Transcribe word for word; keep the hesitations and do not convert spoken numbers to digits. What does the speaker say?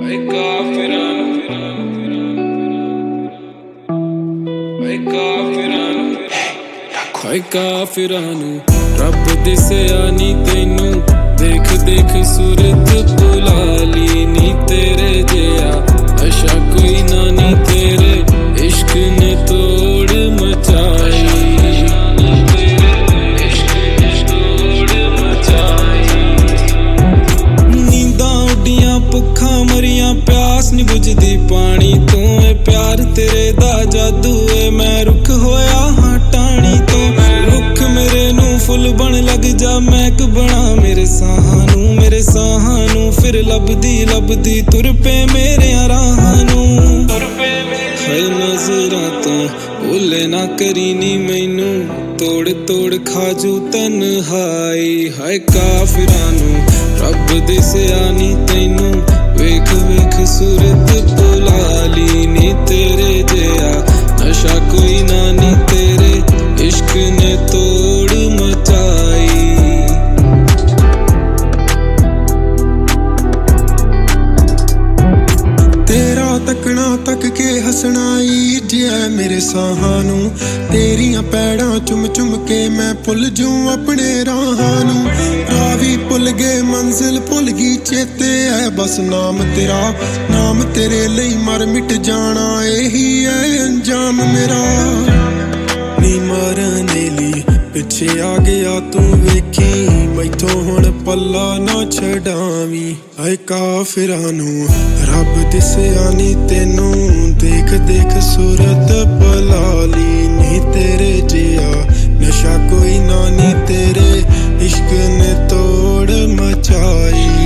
ਹਾਏ ਕਾਫਿਰਾਂ ਨੂੰ ਰੱਬ ਦਿਸਿਆ ਨੀ ਤੈਨੂੰ, ਦੇਖ ਦੇਖ ਸੂਰਤ ਭੁਲਾ ਲੀ ਨੀ ਤੇਰੇ ਜਿਹਾ ਨਸ਼ਾ ਕੋਈ ਨਾ ਨੀ ਤੇਰੇ ਇਸ਼ਕ ਨੇ ਤੋੜ ਮਚਾਈ। ਨੀਂਦਾਂ ਉੱਡੀਆਂ ਭੁੱਖਾਂ ਮਰੀਆਂ ਪਿਆਸ ਨੀ ਬੁਝਦੀ ਪਾਣੀ ਤੋਂ, ਏ ਪਿਆਰ ਤੇਰੇ ਦਾ ਜਾਦੂ ਏ ਮੈਂ ਰੁੱਖ ਹੋਇਆ ਹਾਂ ਟਾਣੀ ਤੋਂ। ਰੁੱਖ ਮੇਰੇ ਨੂੰ ਫੁੱਲ ਬਣ ਲੱਗ ਜਾ ਮਹਿਕ ਬਣਾ ਮੇਰੇ ਸਾਹਾਂ ਨੂੰ, ਮੇਰੇ ਸਾਹਾਂ ਨੂੰ ਫਿਰ ਲੱਭਦੀ ਲੱਭਦੀ ਤੁਰ ਪਏ ਮੇਰਿਆਂ ਰਾਹਾਂ ਨੂੰ। ਹਾਏ ਨਜ਼ਰਾਂ ਤੋਂ ਭੁੱਲੇ ਨਾ ਕਰੀ ਨੀ ਮੈਨੂੰ, ਤੋੜ ਤੋੜ ਖਾਜੂ ਤਨਹਾਈ। ਹਾਏ ਕਾਫਿਰਾਂ ਨੂੰ ਰੱਬ ਦਿਸਿਆ ਨੀ ਤੈਨੂੰ, ਵੇਖ ਵੇਖ ਸੂਰਤ ਭੁਲਾ ਲੀ ਨੀ ਤੇਰੇ ਜਿਹਾ ਨਸ਼ਾ ਕੋਈ ਨਾ ਨੀ ਤੇਰੇ ਇਸ਼ਕ ਨੇ ਤੋੜ ਮਚਾਈ। ਤੇਰਾ ਤੱਕਣਾ ਤੱਕ ਕੇ ਹੱਸਣਾ ਈ ਜਿਆ ਮੇਰੇ ਸਾਹਾਂ ਨੂੰ, ਤੇਰੀਆਂ ਪੈੜਾਂ ਚੁੰਮ ਚੁੰਮ ਕੇ ਮੈਂ ਭੁੱਲ ਜੂ ਆਪਣੇ ਰਾਹਾਂ ਨੂੰ। ਰਾਹ ਵੀ ਭੁੱਲ ਗਏ ਮੰਜ਼ਿਲ ਭੁੱਲ ਗਈ ਚੇਤੇ ਐ ਬਸ ਨਾਮ ਤੇਰਾ, ਨਾਮ ਤੇਰੇ ਲਈ ਮਰ ਮਿਟ ਜਾਣਾ ਇਹੀ ਐ ਅੰਜਾਮ ਮੇਰਾ। ਨੀ ਮਰਨੇ ਲਈ ਪਿੱਛੇ ਆ ਗਿਆ ਤੂੰ ਵੇਖੀ, ਮੈਥੋਂ ਹੁਣ ਪੱਲਾ ਨਾ ਛਡਾਵੀਂ। ਹਾਏ ਕਾਫਿਰਾਂ ਨੂੰ ਰੱਬ ਦਿਸਿਆ ਨੀ ਤੈਨੂੰ, ਦੇਖ ਦੇਖ ਸੂਰਤ ਭੁਲਾ ਲੀ ਨੀ ਤੇਰੇ ਜਿਹਾ ਨਸ਼ਾ ਕੋਈ ਨਾ ਨੀ ਤੇਰੇ ਇਸ਼ਕ ਨੇ ਤੋੜ ਮਚਾਈ।